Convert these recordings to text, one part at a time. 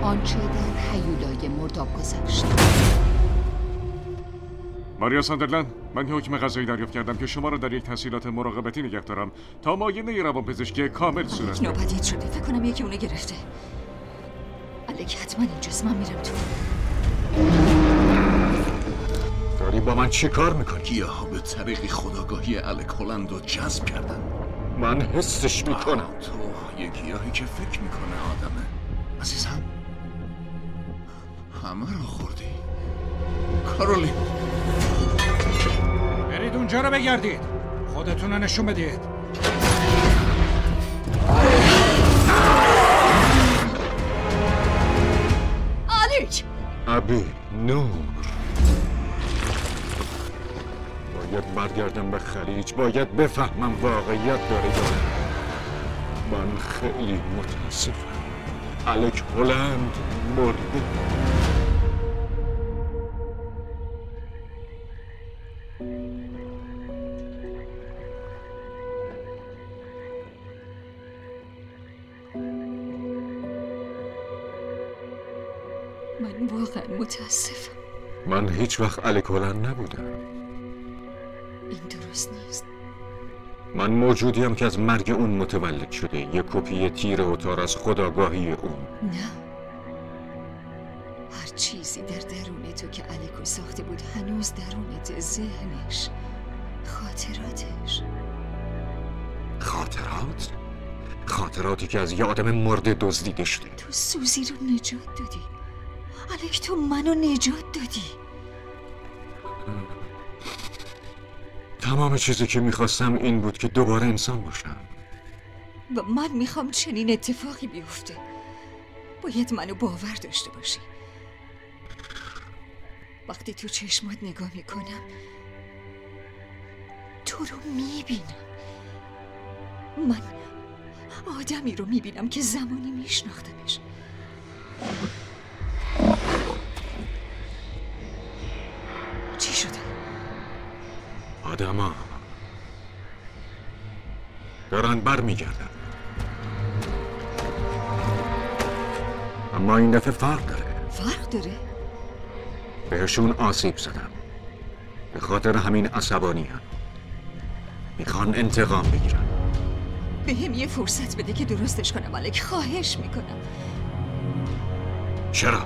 آنچه در هیولای مرداب گذشت. ماریا ساندرلند، من حکم قضایی دریافت کردم که شما را در یک تحصیلات مراقبتی نگه دارم تا معاینه روانپزشکی کامل صورت الک نوبت شده. فکر کنم یکی اونو گرفته. الک حتما اینجاست. من میرم تو. داری با من چی کار میکنی؟ گیاها به طریق خودآگاهی الک هلند رو جذب کردن. من حسش میکنم. تو یه گیاهی که فکر میکنه آدمه. عزیزم همه رو خوردی. کارولین، برید اونجا رو بگردید. خودتون رو نشون بدید. الک! ابی نور، باید برگردم به خلیج. باید بفهمم واقعیت داره یا نه. من خیلی متاسفم. الک هلند مرده. من واقعا متاسفم. من هیچ وقت الک هلند نبودم. این درست نیست. من موجودیم که از مرگ اون متولد شده. یک کپی تیر و تار از خودآگاهی اون. نه، هر چیزی در درون تو که الکو ساخته بود هنوز درونت. ذهنش، خاطراتش. خاطرات؟ خاطراتی که از یه آدم مرده دزدیده شده. تو سوزی رو نجات دادی. الک تو منو نجات دادی. تمام چیزی که میخواستم این بود که دوباره انسان باشم. و من میخوام چنین اتفاقی بیفته. باید منو باور داشته باشی. وقتی تو چشمات نگاه میکنم تو رو میبینم. من آدمی رو میبینم که زمانی میشناختمش. چی شده؟ آدما دارن بر میگردن، اما این دفعه فرق داره. فرق داره؟ بهشون آسیب زدم. به خاطر همین عصبانی هم. میخوان انتقام بگیرن. به هم یه فرصت بده که درستش کنم الک. خواهش میکنم. چرا؟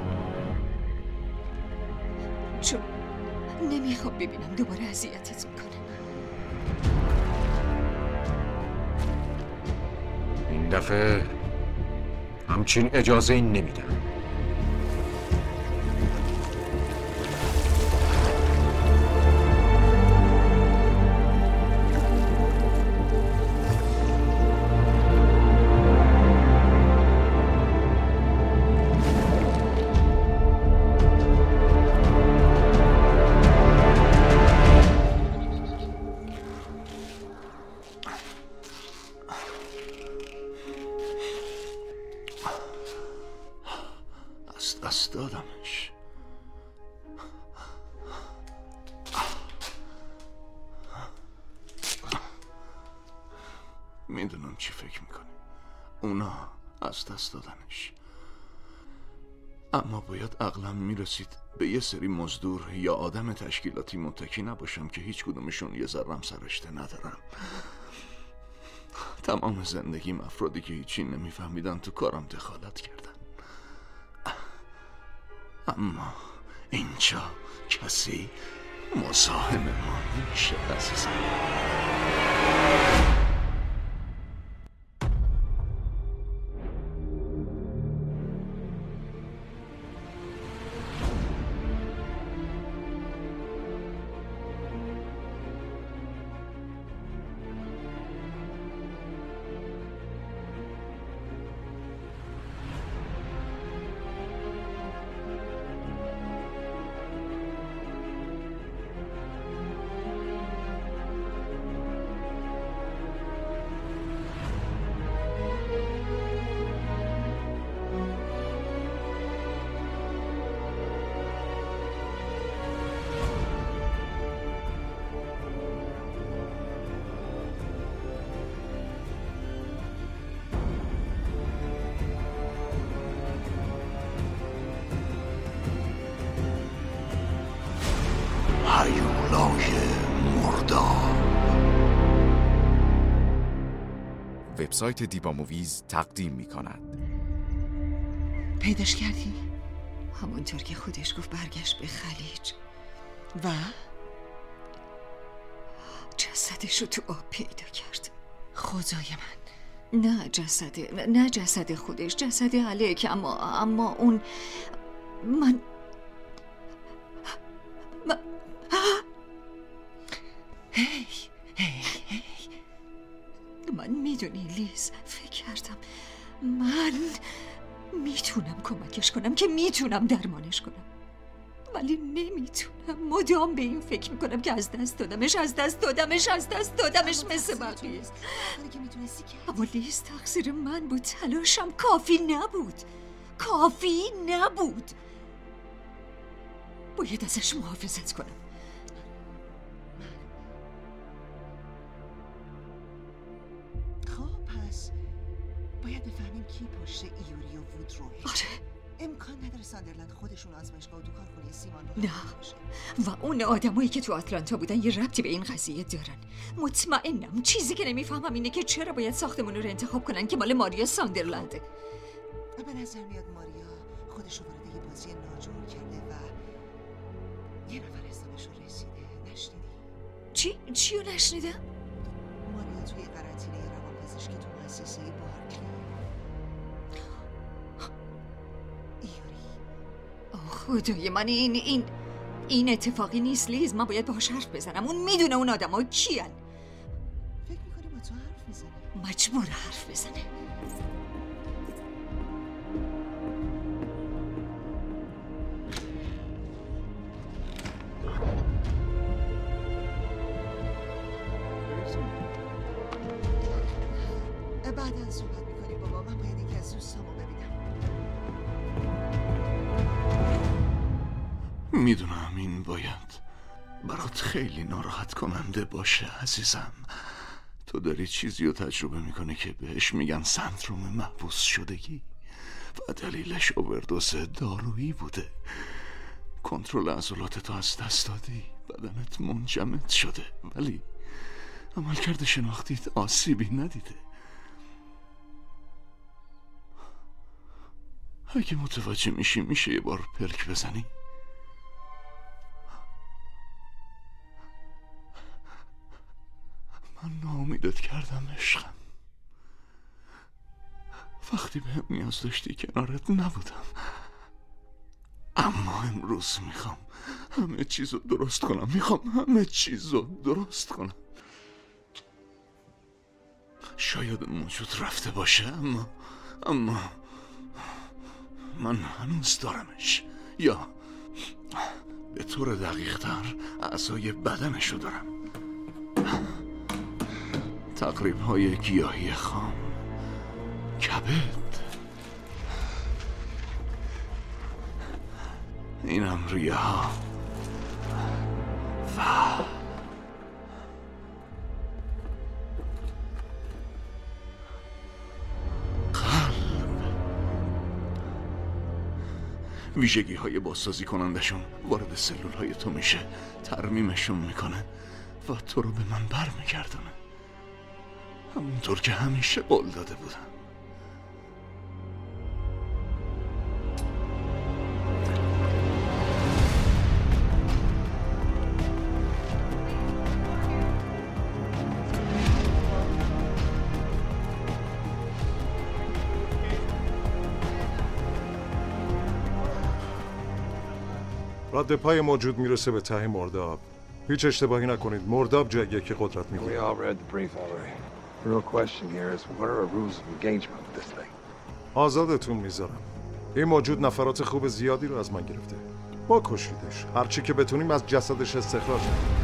چون نمیخوام ببینم دوباره اذیتت میکنم. این دفعه همچین اجازه این نمیدم. دست دادمش. میدونم چی فکر میکنی. اونا از دست دادنش. اما باید عقلم میرسید به یه سری مزدور یا آدم تشکیلاتی متکی نباشم که هیچ کدومشون یه ذرم سرشته ندارم. تمام زندگیم افرادی که هیچی نمیفهمیدن تو کارم دخالت کردن. اما اینجا کسی مزاحم ما نمیشه عزیزم. وبسایت دیبا موویز تقدیم می‌کند. پیداش کردی؟ همونطور که خودش گفت برگشت به خلیج و؟ جسدش رو تو آب پیدا کرد. خدای من. نه جسد خودش، جسد علیک، اما اون من هی من میدونی لیز، فکر کردم من میتونم کمکش کنم، که میتونم درمانش کنم، ولی نمیتونم. مدام به این فکر میکنم که از دست دادمش مثل بقیه. اما لیز، تقصیر من بود. تلاشم کافی نبود. باید ازش محافظت کنم. پس باید بفهمیم کی پشت ایوری و وودروه. آره. امکان نداره ساندرلند خودشون آزمایشگاه و تو کارخونه سیمان رو نه، و اون آدمایی که تو آتلانتا بودن یه ربطی به این قضیه دارن. مطمئنم. چیزی که نمیفهمم اینه که چرا باید ساختمون رو انتخاب کنن که مال ماریا ساندرلنده. به نظر میاد ماریا خودش رو وارد یه بازی ناجور کرده و یه نفر حسابش رو رسیده. نشنیدی؟ چی رو نشنیدم؟ ماریا توی قرنطینه روانپزشکی تو مؤسسه بارکلی. خدای من، این اتفاقی نیست لیز. من باید باهاش حرف بزنم. اون میدونه اون آدم‌ها کیان. فکر می‌کنی با تو حرف میزنه؟ مجبور حرف بزنه. بعداً صحبت می‌کنیم بابا. من باید یکی از دوستامو ببینم. میدونم این باید برات خیلی ناراحت کننده باشه عزیزم. تو داری چیزی رو تجربه میکنه که بهش میگن سندروم محبوس شدگی و دلیلش اووردوز دارویی بوده. کنترل عضلاتتو از دست دادی، بدنت منجمد شده، ولی عملکرد شناختیت آسیبی ندیده. اگه متوجه میشه یه بار پلک بزنی؟ من ناامیدت کردم عشقم. وقتی بهم نیاز داشتی کنارت نبودم، اما امروز میخوام همه چیزو درست کنم. شاید موجود رفته باشه، اما من هنوز دارمش، یا به طور دقیق‌تر اعضای بدنشو دارم. تقریب‌های گیاهی خام، کبد، اینم ریه ها و ویژگی های بازسازی کنندشون وارد سلول های تو میشه، ترمیمشون میکنه و تو رو به من برمیگردونه، همونطور که همیشه قول داده بودم. رد پای موجود میرسه به ته مرداب. هیچ اشتباهی نکنید، مرداب جاییه که قدرت میگیره. آزادتون میذارم. این موجود نفرات خوب زیادی رو از من گرفته. ما کشیدش. هرچی که بتونیم از جسدش استخراج کنیم.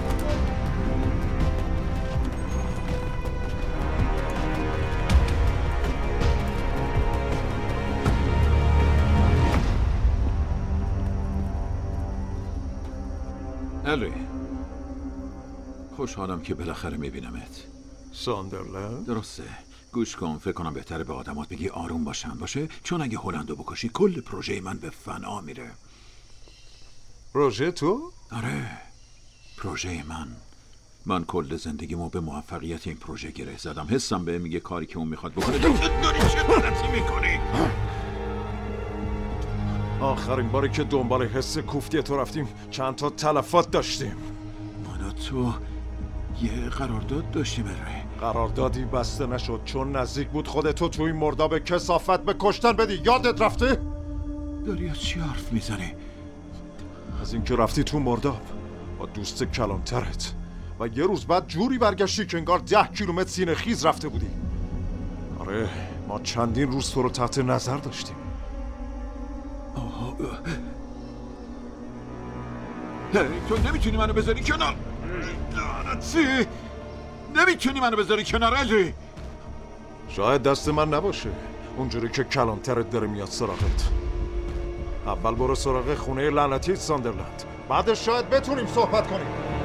الی، خوشحالم که بالاخره میبینمت. ساندرلند؟ درسته. گوش کن، فکر کنم بهتره به آدمات بگی آروم باشن باشه، چون اگه هلندو بکشی کل پروژه من به فنا میره. پروژه تو؟ آره، پروژه من. من کل زندگیمو به موفقیت این پروژه گره زدم. حسم به میگه کاری که اون میخواد بکنه داری چه غلطی میکنی؟ آخرین باری که دنبال حس کوفتی تو رفتیم چند تا تلفات داشتیم. من و تو یه قرارداد داشتیم اره. قراردادی بسته نشد چون نزدیک بود خودتو تو این مرداب کثافت به کشتن بدی. یادت رفته؟ داری از چی حرف میزنی؟ از اینکه رفتی تو مرداب با دوست کلانترت و یه روز بعد جوری برگشتی که انگار 10 کیلومتر سینه خیز رفته بودی. آره ما چندین روز تو رو تحت نظر داشتیم. تو نمیتونی منو بذاری کنار. نمیتونی منو بذاری کنار الری. شاید دست من نباشه اونجوری که کلانترت داره میاد سراغت. اول برو سراغ خونه لعنتی ساندرلند، بعدش شاید بتونیم صحبت کنیم.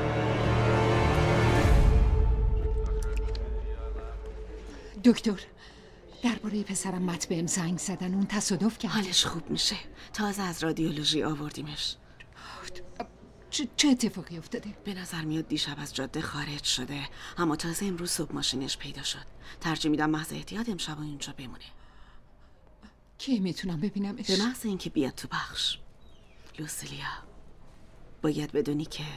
دکتر درباره پسرم مت بهم زنگ زدن. اون تصادف کرد. حالش خوب میشه. تازه از رادیولوژی آوردیمش. چه اتفاقی افتاده؟ به نظر میاد دیشب از جاده خارج شده، اما تازه امروز صبح ماشینش پیدا شد. ترجیح میدم محض احتیاط امشب اینجا بمونه. کی میتونم ببینمش؟ به محض اینکه بیاد تو بخش. لوسیلیا باید بدونی که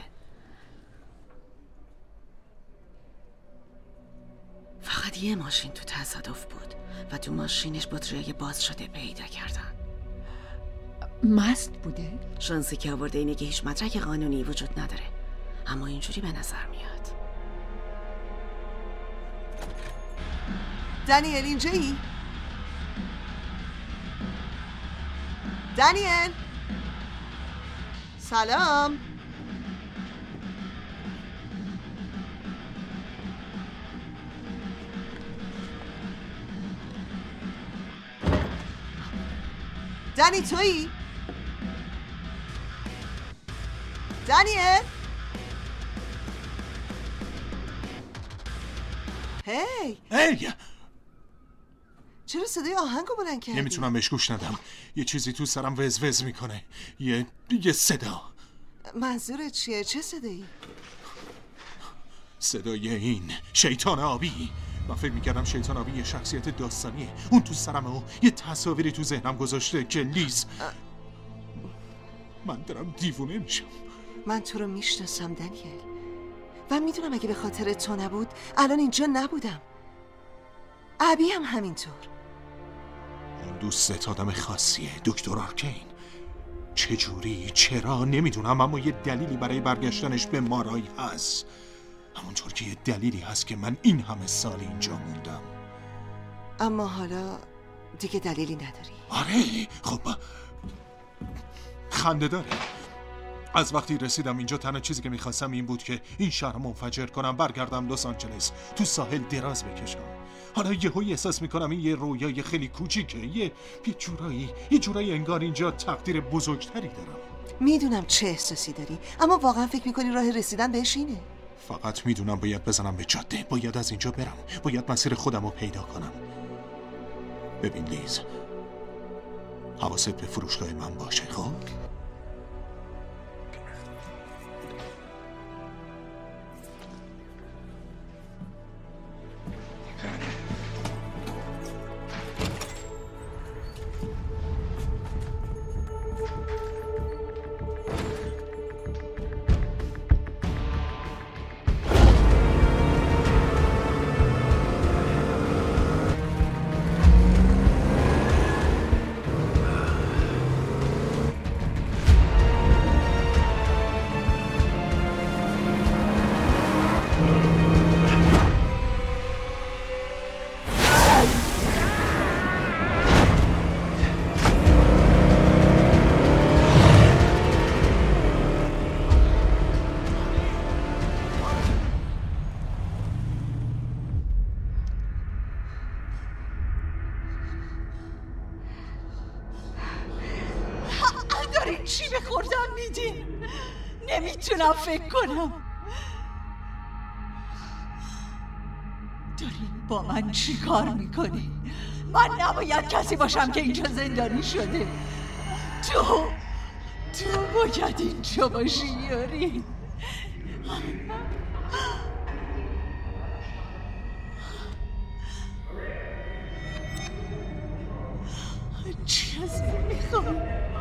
فقط یه ماشین تو تصادف بود و تو ماشینش بطریای باز شده پیدا کردن. مست بوده؟ شانسی که آورده اینه که هیچ مدرک قانونی وجود نداره، اما اینجوری به نظر میاد. دانیل اینجایی؟ دانیل سلام. دانی تویی؟ دانیل؟ هی چرا صدای آهنگو بلند کردی؟ نمیتونم بهش گوش ندم. یه چیزی تو سرم وز میکنه. یه صدا. منظورت چیه؟ چه صدایی؟ صدای این شیطان آبی. من فکر میکردم شیطان آبی یه شخصیت داستانیه. اون تو سرمه و یه تصاویری تو ذهنم گذاشته که لیز. من دارم دیوونه میشم. من تو رو میشناسم دانیل و میدونم اگه به خاطر تو نبود الان اینجا نبودم. ابی هم همینطور. اون دوست آدم خاصیه دکتر آرکین. چجوری؟ چرا؟ نمیدونم، اما یه دلیلی برای برگشتنش به مارای هست. همونطور که یه دلیلی هست که من این همه سال اینجا موندم. اما حالا دیگه دلیلی نداری. آره خب خنده داره. از وقتی رسیدم اینجا تنها چیزی که میخواستم این بود که این شهر منفجر کنم، برگردم لس آنجلس، تو ساحل دراز بکشم. حالا یهویی احساس میکنم این یه رویای خیلی کوچیکه. یه جورایی انگار اینجا تقدیر بزرگتری دارم. میدونم چه احساسی داری، اما واقعا فکر میکنی راه رسیدن بهش اینه؟ فقط میدونم باید بزنم به جاده، باید از اینجا برم، باید مسیر خودم رو پیدا کنم. ببین لیز، حواست به فروشگاه من باشه. خب چی به خوردم میدین؟ نمیتونم فکر کنم. دارین با من چی کار میکنی؟ من نباید کسی باشم که اینجا زندانی شده. تو باید اینجا باشی یاری. چی از این میخوای؟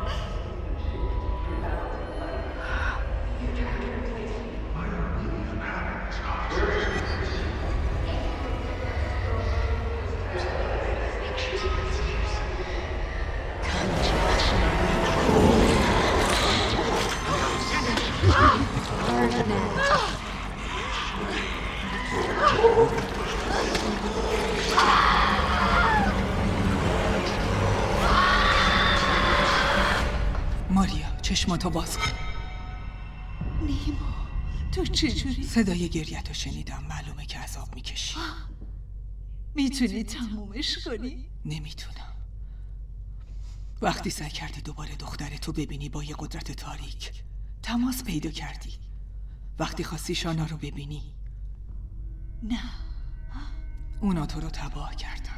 ماریا چشماتو باز کن. نیما تو چجوری؟ صدای گریتو شنیدم، معلومه که عذاب میکشی. میتونی تمومش کنی؟ نمیتونم. وقتی سعی کردی دوباره دخترتو ببینی با یه قدرت تاریک تماس پیدا کردی. وقتی خواستی شانا رو ببینی نه، اونا تو رو تباه کردن،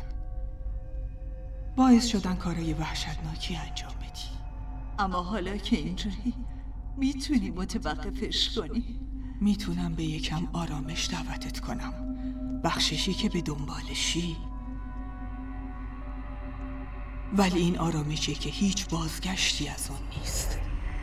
باعث شدن کارای وحشتناکی انجام بدی. اما حالا که اینجوری میتونی متوقفش کنی؟ میتونم به یکم آرامش دعوتت کنم، بخششی که به دنبالشی، ولی این آرامشی که هیچ بازگشتی از اون نیست.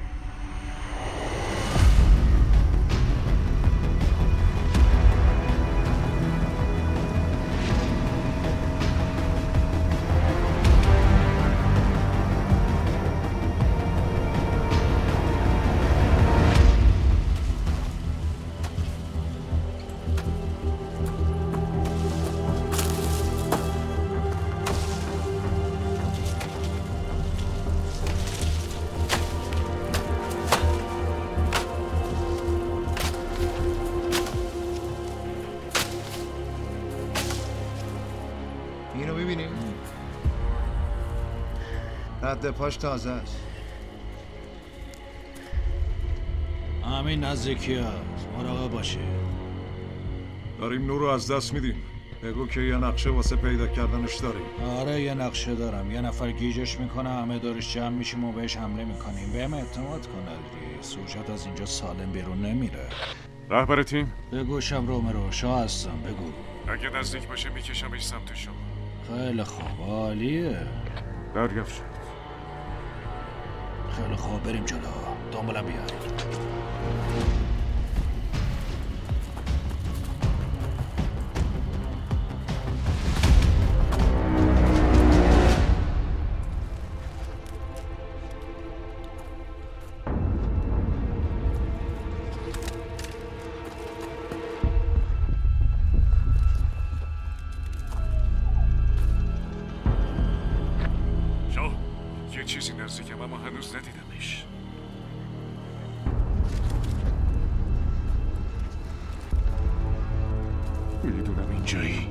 اینو ببینید، رد پاش تازه است. همین نزدیکی هست، مراقب باشه. داریم نور رو از دست میدیم. بگو که یه نقشه واسه پیدا کردنش داریم. آره یه نقشه دارم. یه نفر گیجش میکنه، همه دارش جمع میشیم و بهش حمله میکنیم. بهم اعتماد کن الری، سوژت از اینجا سالم بیرون نمیره. رهبر تیم بگو شب رومرو، شاه هستم. بگو اگه نزدیک باشه میکشمش سمت شما. خیلی خوب، عالیه. دریافت شد. خیلی خوب، بریم جلو. دنبالم بیاین. یه چیزی نزدیکم اما هنوز ندیدمش. میدونم اینجایی.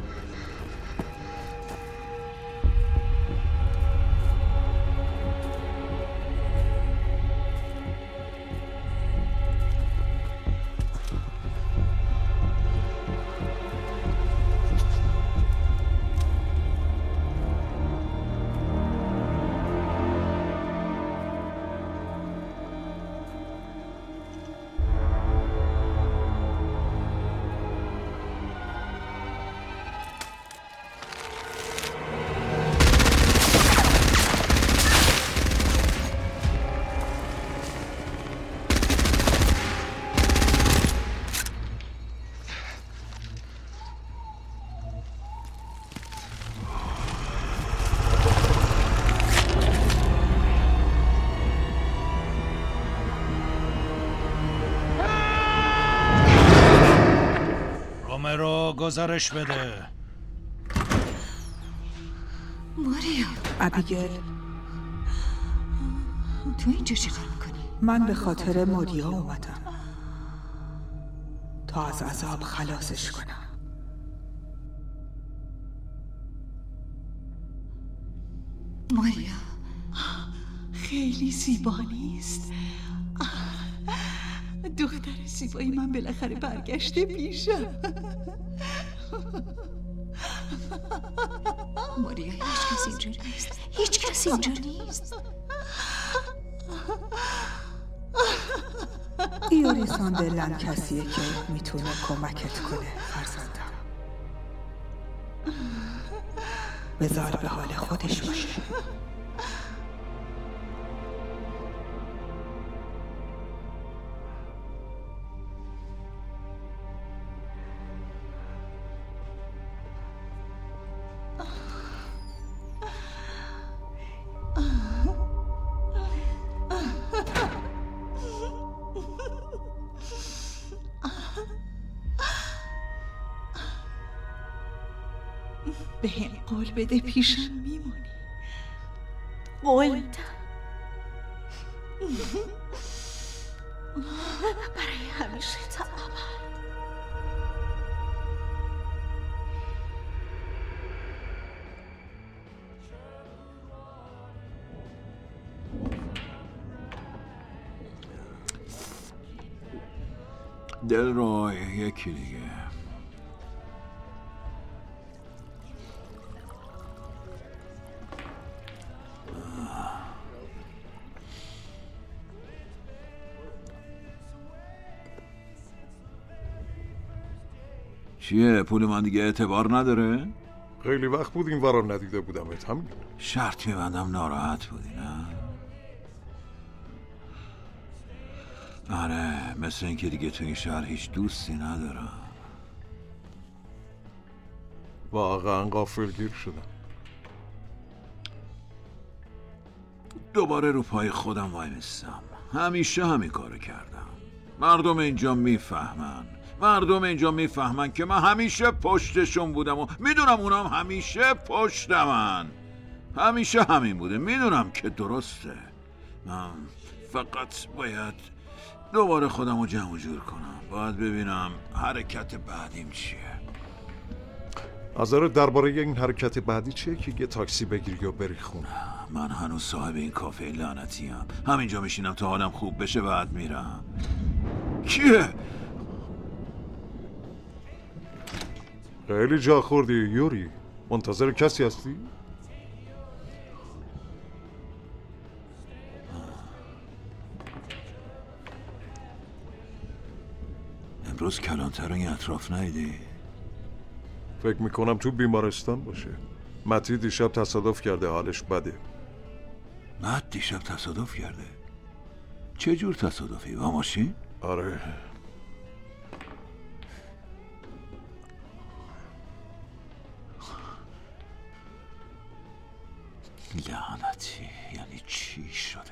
رومرو گزارش بده. ماریا. ابیگل، تو اینجا چی کار میکنی؟ من به خاطر ماریا اومدم تا از عذاب خلاصش کنم. ماریا خیلی زیبا نیست؟ دختر زیبایی من بالاخره برگشته پیشم. ماریا هیچ کسی اینجا نیست. هیچ کسی اینجا نیست. ایوری ساندرلند کسیه که میتونه کمکت کنه فرزندم. بذار به حال خودش باشه. به هم قول بده پیشم میمونی. قول میدم برای همیشه تا ابد. دلروی یکی دیگه. چیه؟ پول من دیگه اعتبار نداره؟ خیلی وقت بود این ورا ندیده بودمت. همین شرط میبندم ناراحت بودی نه؟ آره، مثل اینکه دیگه تو این شهر هیچ دوستی ندارم. واقعا غافلگیر شدم. دوباره رو پای خودم وای میستم. همیشه همین کارو کردم. مردم اینجا میفهمن که من همیشه پشتشون بودم و میدونم اونم همیشه پشت من. همیشه همین بوده. میدونم که درسته. من فقط باید دوباره خودم رو جمع جور کنم. باید ببینم حرکت بعدیم چیه. نظرت درباره این حرکت بعدی چیه که یه تاکسی بگیری و بری خونه؟ من هنوز صاحب این کافه لعنتیم. همینجا میشینم تا حالم خوب بشه بعد میرم. کیه؟ خیلی جا خوردی یوری. منتظر کسی هستی؟ امروز کلانتر این اطراف نیدی؟ فکر میکنم تو بیمارستان باشه. متی دیشب تصادف کرده، حالش بده. مت دیشب تصادف کرده؟ چه جور تصادفی؟ با ماشین؟ آره. لعنتی، یعنی چی شده؟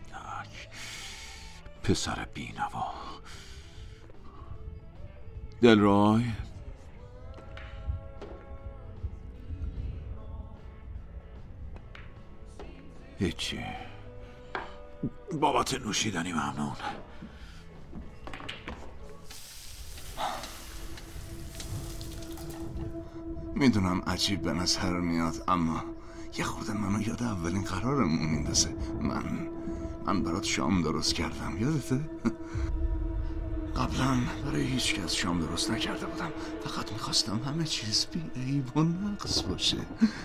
پسر بینوا. دلروی هیچی. بابت نوشیدنی ممنون. میدونم عجیب به نظر میاد، اما یه خورده منو یاد اولین قرارمون میندازه. من برات شام درست کردم، یادته؟ قبلا برای هیچ کس شام درست نکرده بودم. فقط میخواستم همه چیز بی عیب و نقص باشه.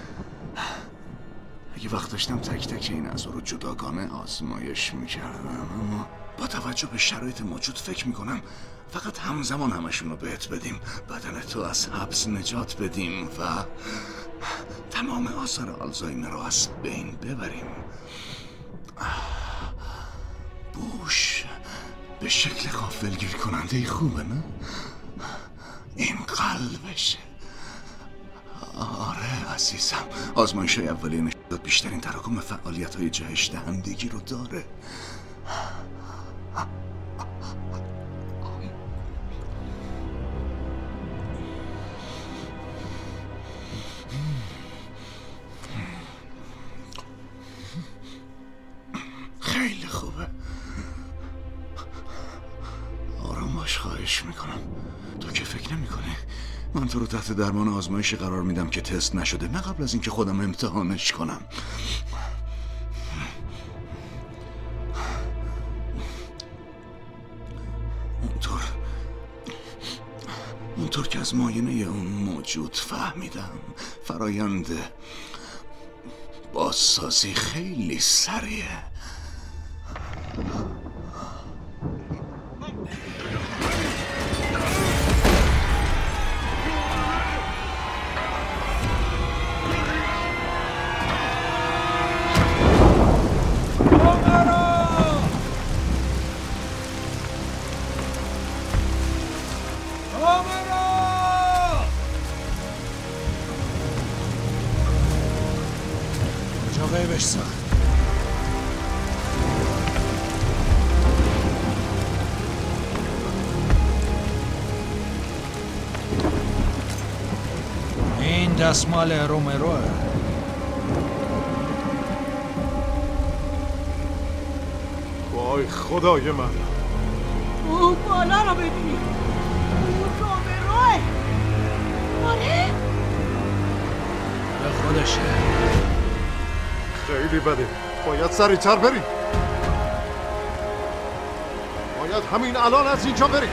اگه وقت داشتم تک تک این اعضا رو جداگانه آزمایش میکردم، اما با توجه به شرایط موجود فکر میکنم فقط همزمان همشون رو بهت بدیم، بدن تو از حبس نجات بدیم و تمام آثار آلزایمر رو از بین ببریم. بوش به شکل غافلگیر کننده خوبه نه؟ این قلبشه. آره عزیزم، آزمایش های اولیه نشون داد بیشترین تراکم فعالیت های جهش دهندگی رو داره. خیلی خوبه. آرام باش، خواهش میکنم. تو که فکر نمیکنی من تو رو تحت درمان آزمایشی قرار میدم که تست نشده، نه قبل از اینکه خودم امتحانش کنم. اونطور که از معاینه اون موجود فهمیدم فرایند بازسازی خیلی سریعه. غیبش ساخت. این دستمال رومروه. وای خدای من، اون بالا رو ببینید، اون رومروه. آره؟ به خودشه. خیلی بده، باید سریعتر بریم. باید همین الان از اینجا بریم.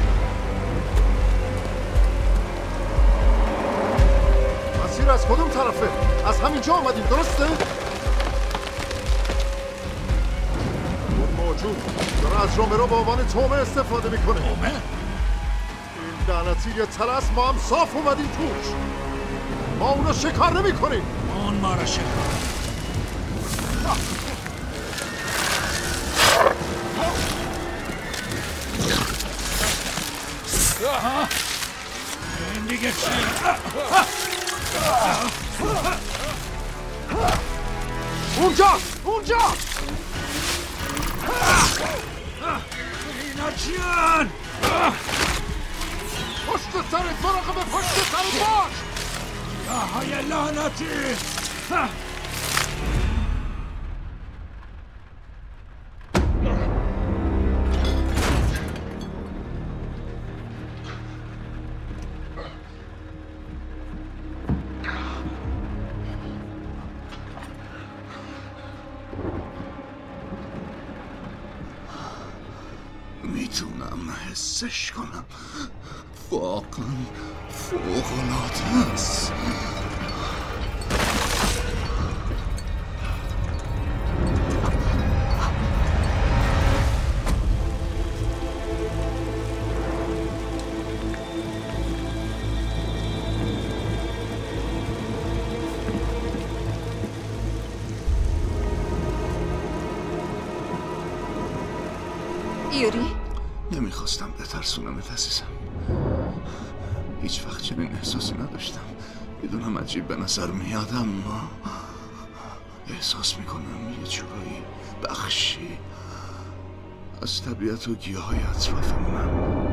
مسیر از کدوم طرفه؟ از همینجا آمدیم، درسته؟ اون موجود داره از رومرو به عنوان تومه استفاده میکنه. تومه؟ این لعنتی یه طلسم، ما هم صاف اومدیم توش. ما اونو شکار نمی کنیم. اون ما رو شکار. این دیگه چی؟ اونجا اینا چیان؟ پشت سرت مراقب پشت سرت باش. های لعنتی. میتونم حسش کنم، واقعا فوق‌العاده است. یوری؟ نمیخواستم بترسونمت عزیزم. هیچ وقت چنین احساسی نداشتم. میدونم عجیب به نظر میاد، اما احساس میکنم یه جورایی بخشی از طبیعت و گیاهای اطرافمونم.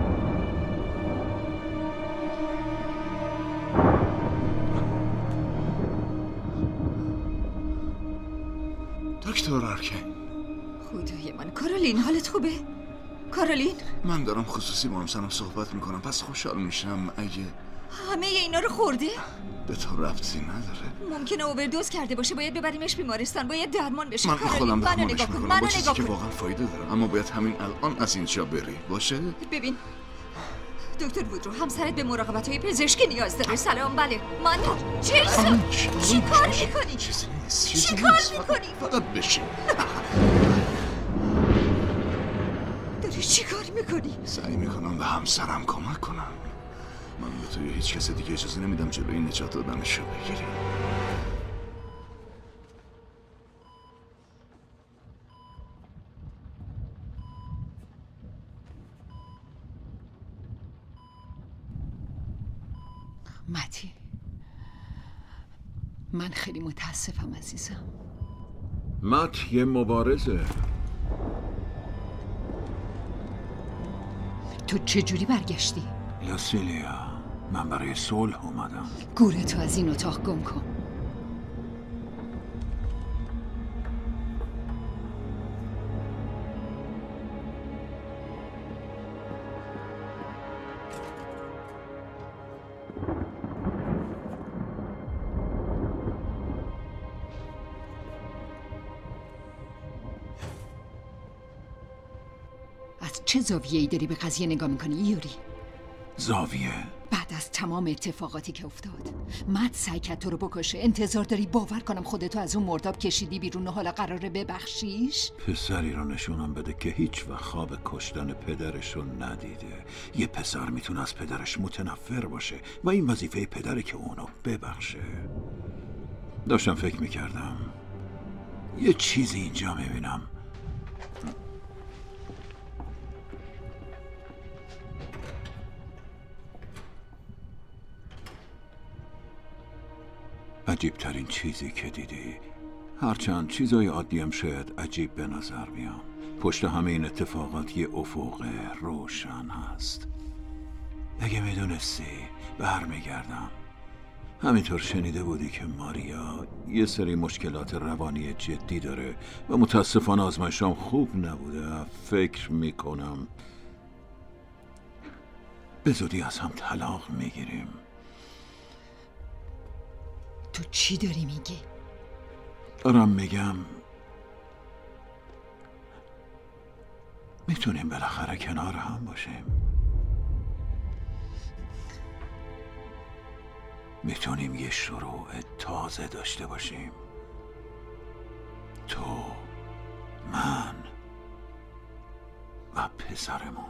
دکتر ارکین. خدای من، کارولین حالت خوبه؟ کارولین؟ من دارم خصوصی با همسرم صحبت میکنم، پس خوشحال میشم اگه همه اینا رو خورده؟ به تو ربطی نداره. ممکنه اووردوز کرده باشه، باید ببریمش بیمارستان، باید درمان بشه. من خودم منو درمانش نگاه کن، میکنم منو با چیزی نگاه که کن. واقعا فایده داره، اما باید همین الان از اینجا بری، باشه؟ ببین دکتر وودرو، همسرت به مراقبت‌های پزشکی نیاز داره. سلام. بله من جیسون. چی کار میکنی؟ چیزی نیست، چی کار میکنی؟ فقط بشین. داری چی کار میکنی؟ سعی میکنم به همسرم کمک کنم. من به تو یا هیچ کس دیگه اجازه نمیدم جلوی نجات دادنش رو بگیری. متی، من خیلی متاسفم عزیزم. مت یه مبارزه. تو چجوری برگشتی؟ لاسیلیا، من برای صلح اومدم. گورتو از این اتاق گم کن. از چه زاویه‌ای داری به قضیه نگاه میکنی یوری؟ زاویه؟ بعد از تمام اتفاقاتی که افتاد مت سعی کرد تو رو بکشه، انتظار داری باور کنم خودتو از اون مرداب کشیدی بیرون و حالا قراره ببخشیش؟ پسری رو نشونم بده که هیچ وقت خواب کشتن پدرش رو ندیده. یه پسر میتونه از پدرش متنفر باشه و این وظیفه پدره که اونو ببخشه. داشتم فکر میکردم یه چیزی اینجا میبینم. عجیب ترین چیزی که دیدی هرچند چیزای عادیم شاید عجیب به نظر بیان، پشت همه این اتفاقات یه افق روشن هست. اگه میدونستی برمیگردم. همینطور شنیده بودی که ماریا یه سری مشکلات روانی جدی داره و متاسفانه آزمایشام خوب نبوده. فکر میکنم به زودی از هم طلاق میگیریم. تو چی داری میگی؟ دارم میگم میتونیم بالاخره کنار هم باشیم. میتونیم یه شروع تازه داشته باشیم. تو، من و پسرمون.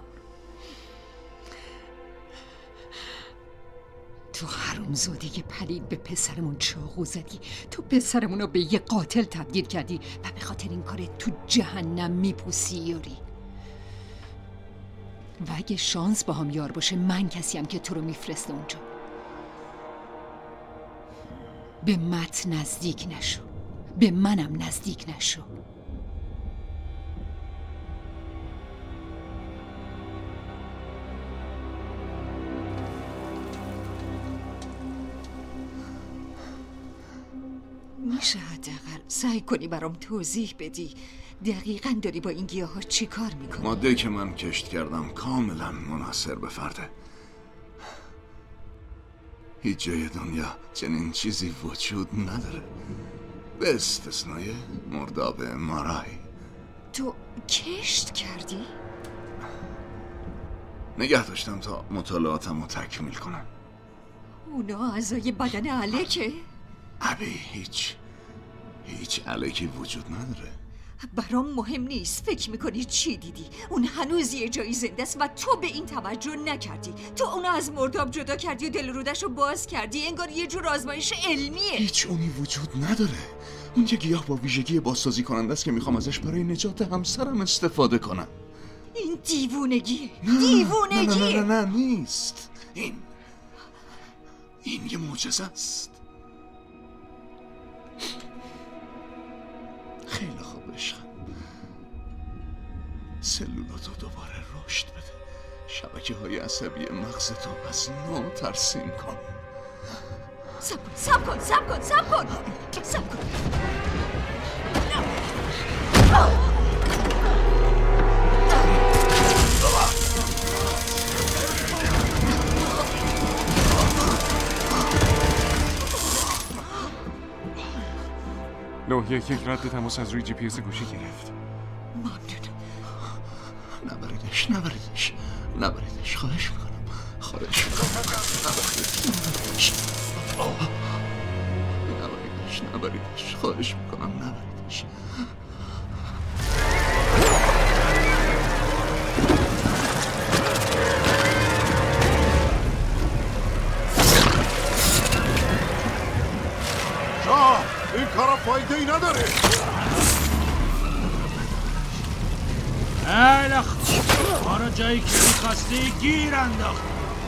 تو حرومزادی پلید به پسرمون چاقو زدی. تو پسرمون رو به یه قاتل تبدیل کردی و به خاطر این کارت تو جهنم میپوسی یاری. و اگه شانس با هم یار باشه من کسیم که تو رو میفرسته اونجا. به مت نزدیک نشو، به منم نزدیک نشو. میشه حداقل سعی کنی برام توضیح بدی دقیقاً داری با این گیاها چی کار میکنی؟ ماده که من کشت کردم کاملا منحصر به فرده. هیچ جای دنیا چنین چیزی وجود نداره به استثنای مرداب مارای. تو کشت کردی؟ نگه داشتم تا مطالعاتم رو تکمیل کنم. اونا اعضای بدن الکه؟ ابی هیچ الکی وجود نداره. برام مهم نیست فکر میکنی چی دیدی. اون هنوز یه جایی زنده است و تو به این توجه نکردی. تو اونو از مرداب جدا کردی و دل رودش رو باز کردی. انگار یه جور آزمایش علمیه. هیچ اونی وجود نداره. اون یه گیاه با ویژگی بازسازی کننده است که میخوام ازش برای نجات همسرم استفاده کنم. این دیوونگیه. دیوونگیه. نه نیست. این یه معجزه است. خیلی خوب عشقم. سلولاتو دوباره رشد بده. شبکه‌های عصبی مغزتو از نو ترسیم کن. صبر کن. لوح یک رد تماس از روی GPS گوشی گرفت. ممنونم. نبریدش. خواهش میکنم. نبریدش. خواهش میکنم نبریدش. این کارا فایده ای نداره. ما رو جایی که میخواستی گیر انداخت.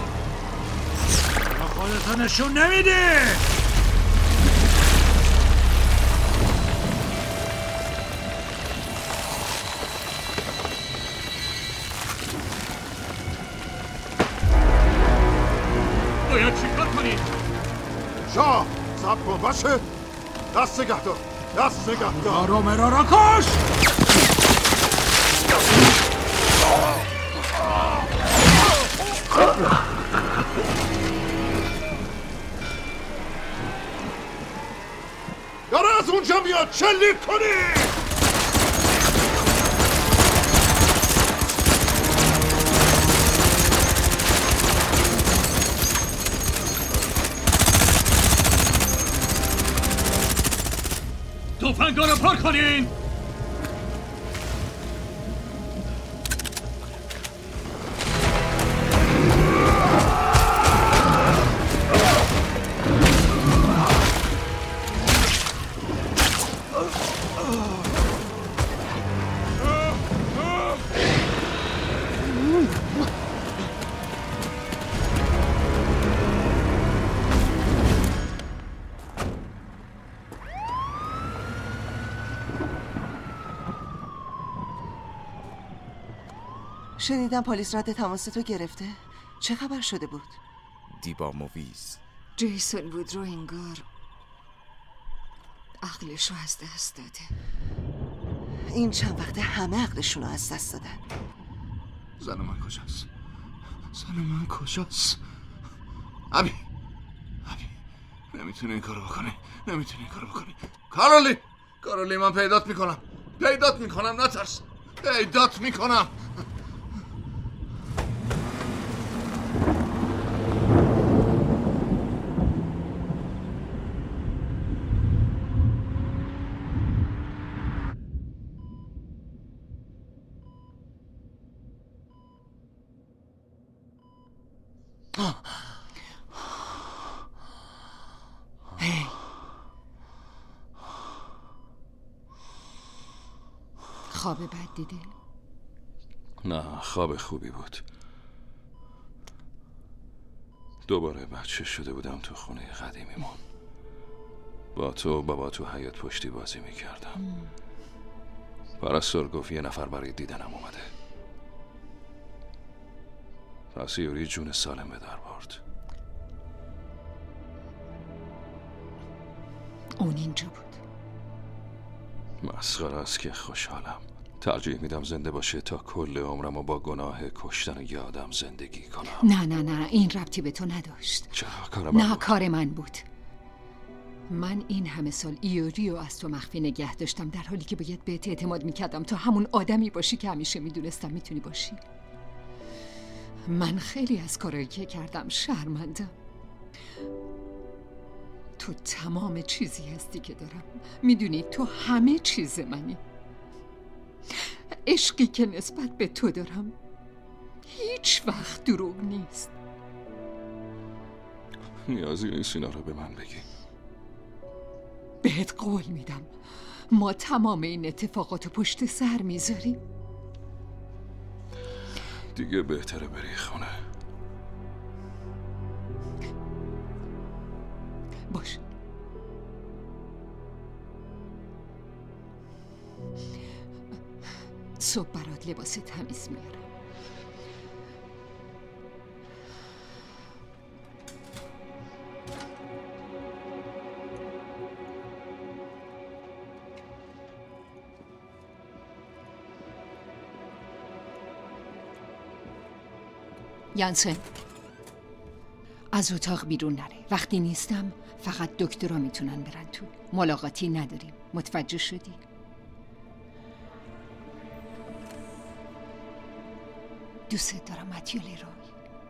ما خودتو نشون نمیدی. باید چی کار کنید؟ شاه صبر کن باشه. دست نگه دار. رومرو را کش. داره از اونجا میاد. شلیک کنی. تفنگا رو پر کنین. شنیدم پلیس رد تماس تو گرفته. چه خبر شده بود؟ دیبا موویز. جیسون وودرو انگار عقلش رو از دست داده. این چند وقته همه عقلشون رو از دست دادن. زن من کجاست؟ زن من کجاست؟ ابی نمیتونه این کارو بکنه. کارولی من پیدات میکنم نترس. پیدات میکنم. هی خواب بد دیدی؟ نه، خواب خوبی بود. دوباره بچه شده بودم تو خونه قدیمیمون. با تو و بابا تو حیاط پشتی بازی میکردم. پرستار گفت یه نفر برای دیدنم اومده. پس یوری جون سالم به در برد. اون اینجا بود. مسخره است که خوشحالم. ترجیح میدم زنده باشه تا کل عمرم و با گناه کشتن یه آدم زندگی کنم. نه این ربطی به تو نداشت. چرا؟ کار من بود. کار من بود. من این همه سال ایوری رو از تو مخفی نگه داشتم، در حالی که باید بهت اعتماد میکردم تو همون آدمی باشی که همیشه میدونستم میتونی باشی. من خیلی از کارایی که کردم شرمندم. تو تمام چیزی هستی که دارم. میدونی تو همه چیز منی. عشقی که نسبت به تو دارم هیچ وقت دروغ نیست. نیازی نیست اینا رو به من بگی. بهت قول میدم ما تمام این اتفاقاتو پشت سر میذاریم. دیگه بهتره بری خونه. باش. صبح برات لباس تمیز میارم. یانسن از اتاق بیرون نره. وقتی نیستم فقط دکترها میتونن برن تو. ملاقاتی نداریم. متوجه شدی؟ دوست دارم متیو لیروی.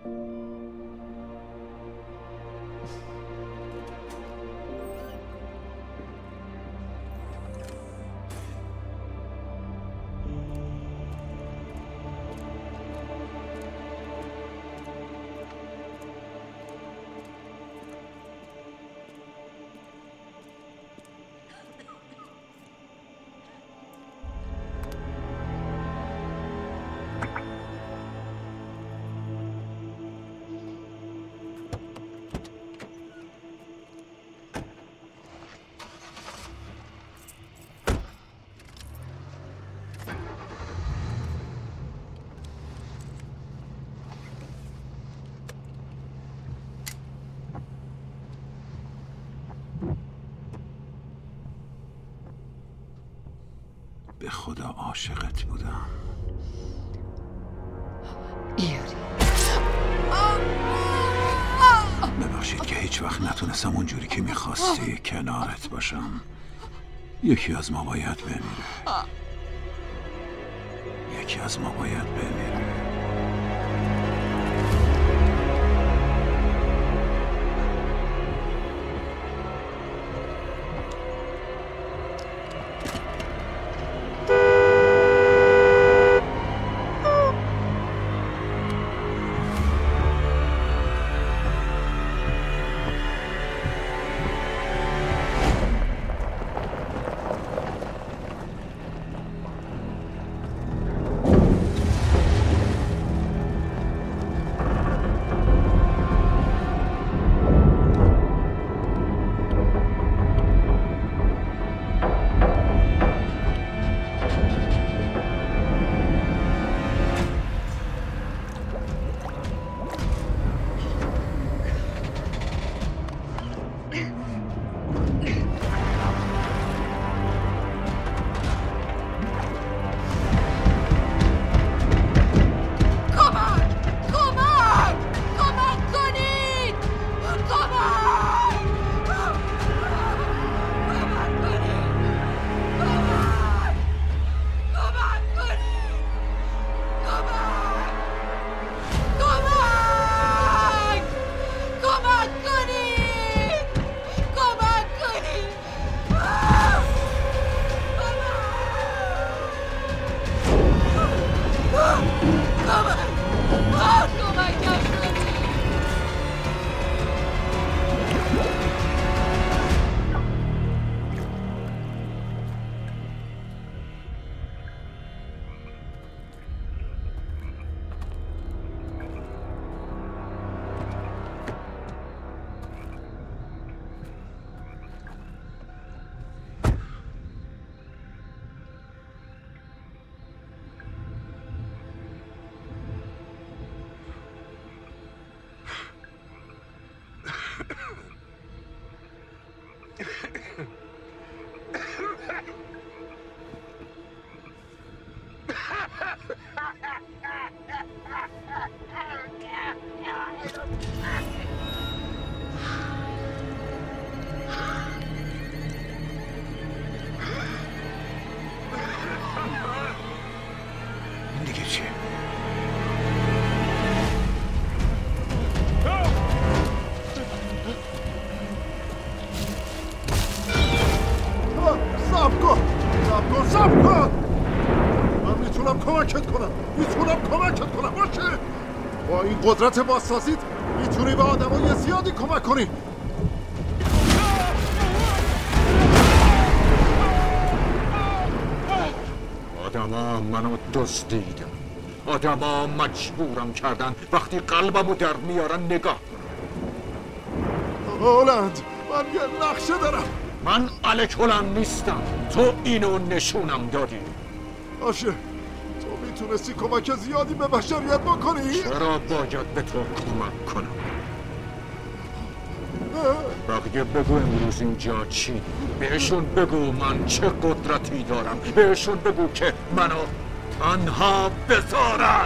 به خدا عاشقت بودم. ایاری ببخشید که هیچ وقت نتونستم اونجوری که میخواستی کنارت باشم. یکی از ما باید بمیره. این دیگه چیه؟ صبر کن من میتونم کمکت کنم باشه با این قدرت بازسازیت میتونی به آدمای زیادی کمک کنی آدما منو دزدیدن آدما مجبورم کردن وقتی قلبمو در میارن نگاه هلند من یه نقشه دارم من الک هلند نیستم تو اینو نشونم دادی باشه تو میتونستی کمک زیادی به بشریت بکنی؟ چرا باید به تو کمک کنم؟ بقیه بگو امروز اینجا چی؟ بهشون بگو من چه قدرتی دارم بهشون بگو که منو تنها بذارن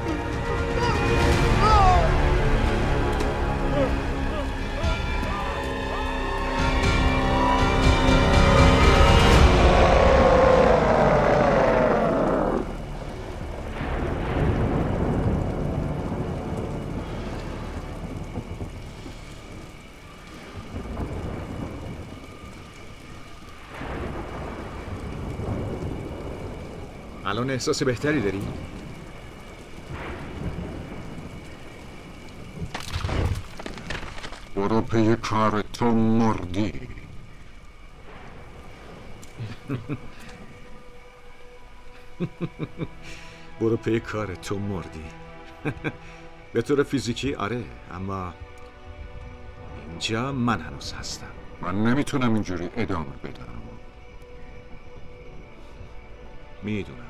الان احساس بهتری داری؟ برو پی کار تو مردی برو پی کار تو مردی به طور فیزیکی آره اما اینجا من هنوز هستم من نمیتونم اینجوری ادامه بدم میدونم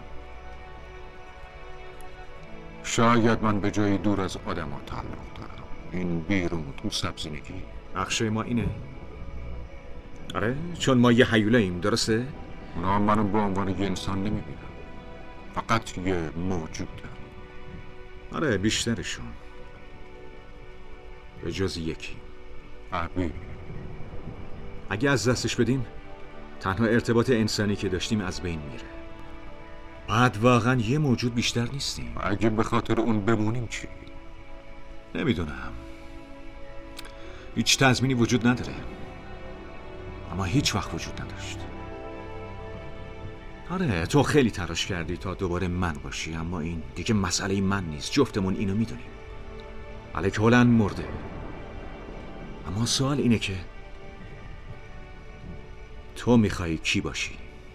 شاید من به جایی دور از آدم ها تعلق دارم این بیرون تو سبزینگی نقشه ما اینه آره چون ما یه هیوله ایم درسته؟ اونا منو به عنوان یه انسان نمیبینم فقط یه موجودم آره بیشترشون به جز یکی عبی اگه از دستش بدیم تنها ارتباط انسانی که داشتیم از بین میره بعد واقعا یه موجود بیشتر نیستیم اگه به خاطر اون بمونیم چی؟ نمیدونم هیچ تضمینی وجود نداره اما هیچ وقت وجود نداشت آره تو خیلی تلاش کردی تا دوباره من باشی اما این دیگه مسئله من نیست جفتمون اینو میدونیم الک هلند مرده اما سوال اینه که تو میخوای کی باشی؟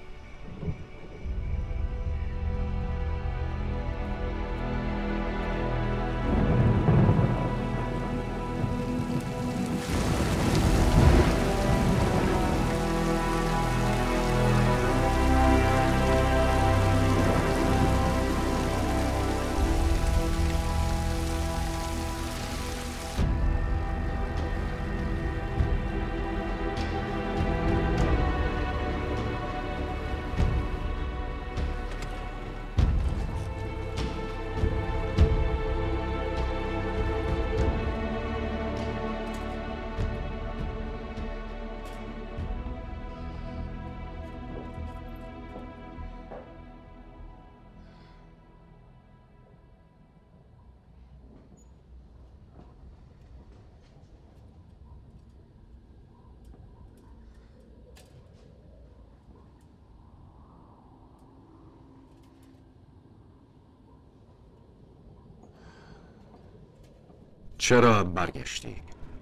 چرا برگشتی؟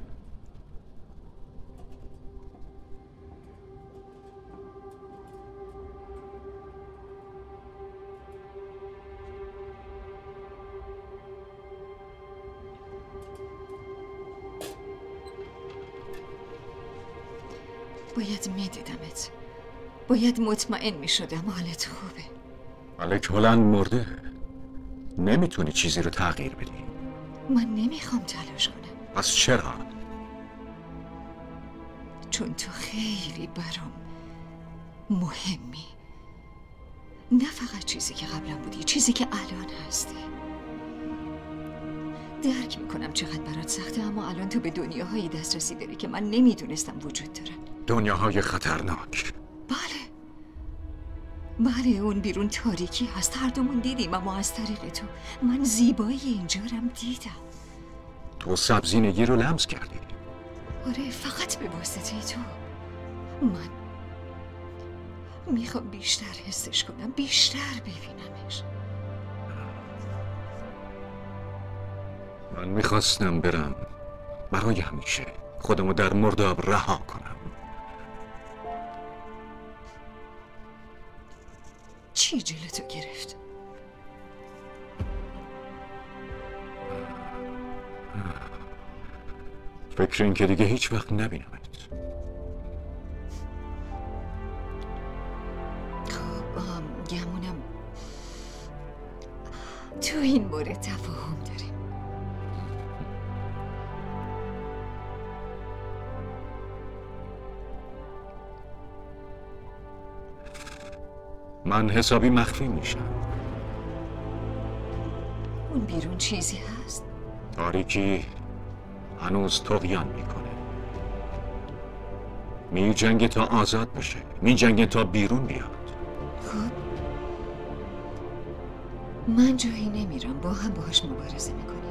باید میدیدمت باید مطمئن میشدم حالت خوبه الک هلند مرده نمیتونی چیزی رو تغییر بدی من نمیخوام تلاش کنم پس چرا؟ چون تو خیلی برام مهمی. نه فقط چیزی که قبلا بودی، چیزی که الان هستی. درک میکنم چقدر برات سخته، اما الان تو به دنیاهایی دسترسی داری که من نمیدونستم وجود دارن. دنیاهای خطرناک. بله، اون بیرون تاریکی هست، هر دومون دیدیم، اما از طریق تو من زیبایی اینجا رم دیدم. تو سبزینگی رو لمس کردی؟ آره، فقط به واسطه تو. من میخوام بیشتر حسش کنم، بیشتر ببینمش. من میخواستم برم برای همیشه خودمو در مرداب رها کنم. چی جلوتو گرفت؟ فکر این که دیگه هیچ وقت نبینمت. خب گمونم تو این مورد تفاهم داریم. من حسابی مخفی میشم. اون بیرون چیزی هست؟ تاریکی هنوز طغیان میکنه. می جنگه تا آزاد بشه، می جنگه تا بیرون بیاد. خب من جایی نمیرم، با هم باهاش مبارزه میکنیم.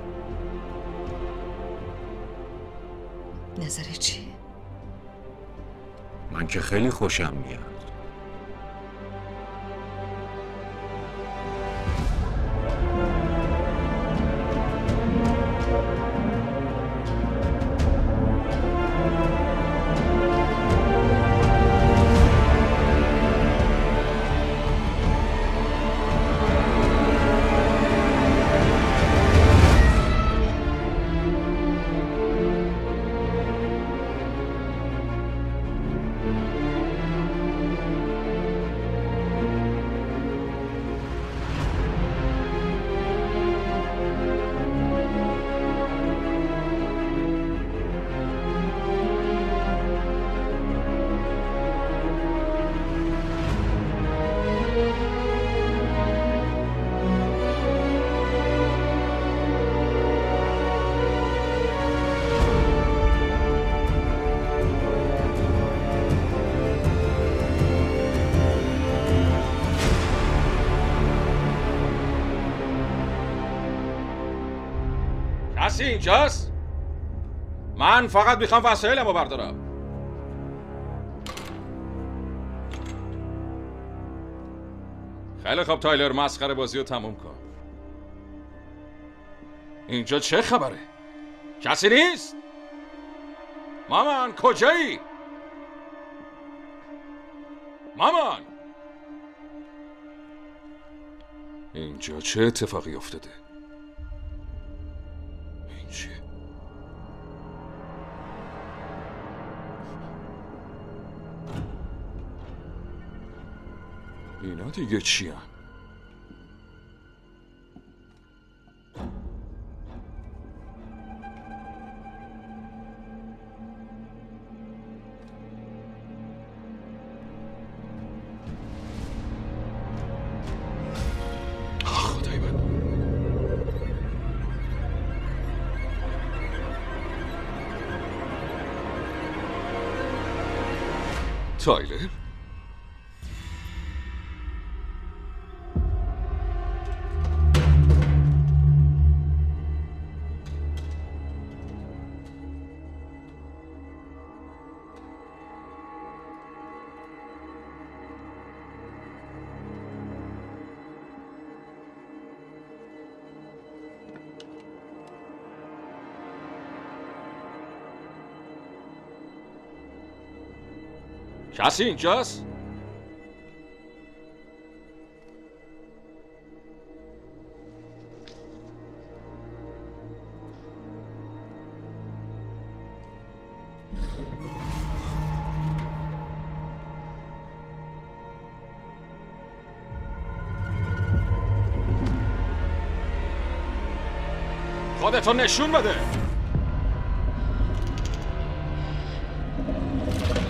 نظرت چیه؟ من که خیلی خوشم میاد. کسی اینجاست؟ من فقط میخوام وسایلمو بردارم. خیلی خوب تایلر، مسخره بازی رو تموم کن. اینجا چه خبره؟ کسی نیست؟ مامان کجایی؟ مامان! اینجا چه اتفاقی افتاده؟ اینا دیگه چیه؟ خدای من. تایلر؟ کسی اینجاست؟ خودتو نشون بده.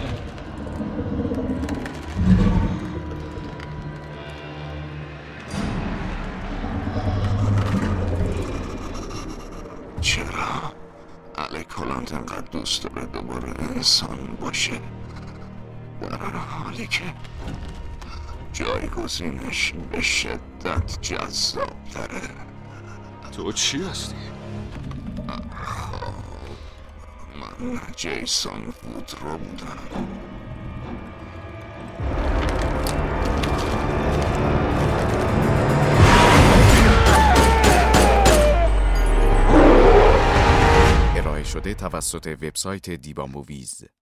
دوست داره دوباره انسان باشه، در حالی که جایگزینش به شدت جذاب تره. تو چی هستی؟ من جیسون وودرو بودم. ارائه شده توسط وبسایت دیبا موویز.